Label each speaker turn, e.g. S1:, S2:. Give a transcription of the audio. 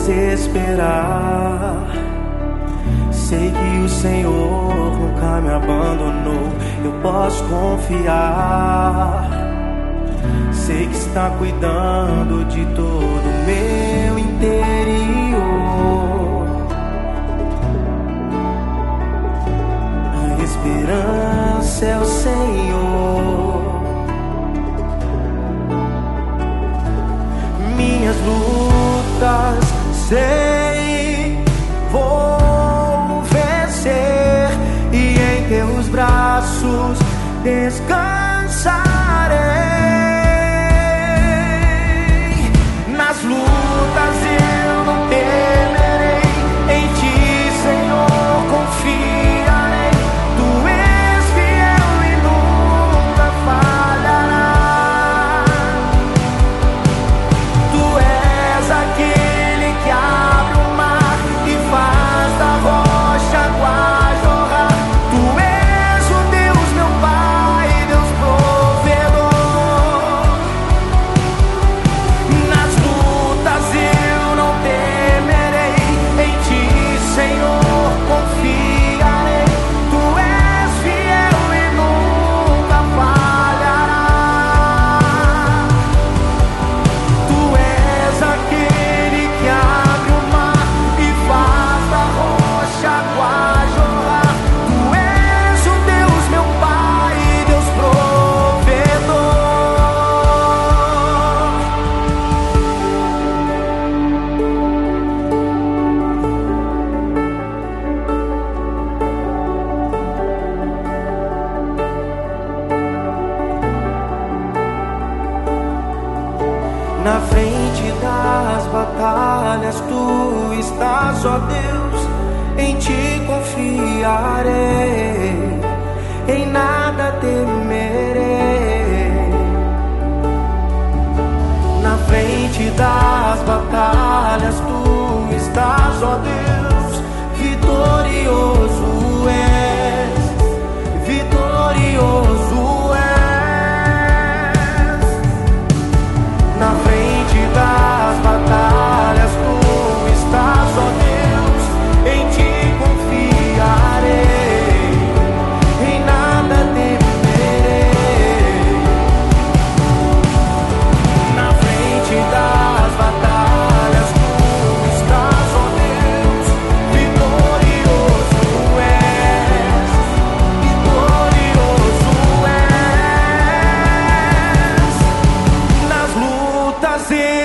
S1: desesperar. Sei que o Senhor nunca me abandonou, eu posso confiar. Sei que está cuidando de todo o meu interior. A esperança é o Senhor. Minhas lutas sei vou vencer, e em teus braços descansarei. Nas lutas eu não temerei, em ti, Senhor, confiarei. Tu és fiel e nunca falharás. Tu és aquele que abre o mar e faz da rocha água jorrar. Tu és o Deus, meu Pai, Deus provedor. Nas lutas eu não temerei, em ti, Senhor, confiarei. Tu és fiel e nunca falharás. Tu és aquele que abre o mar e faz da rocha água jorrar. Tu és o Deus, meu Pai, Deus provedor. Na frente das batalhas tu estás, ó Deus, em ti confiarei, em nada temerei. Na frente das batalhas tu estás, ó Deus, vitorioso és, vitorioso és. Na frente das batalhas tu estás, ó Deus, em ti confiarei, em nada temerei. Na frente das batalhas tu estás, ó Deus, vitorioso és, vitorioso és. Nas lutas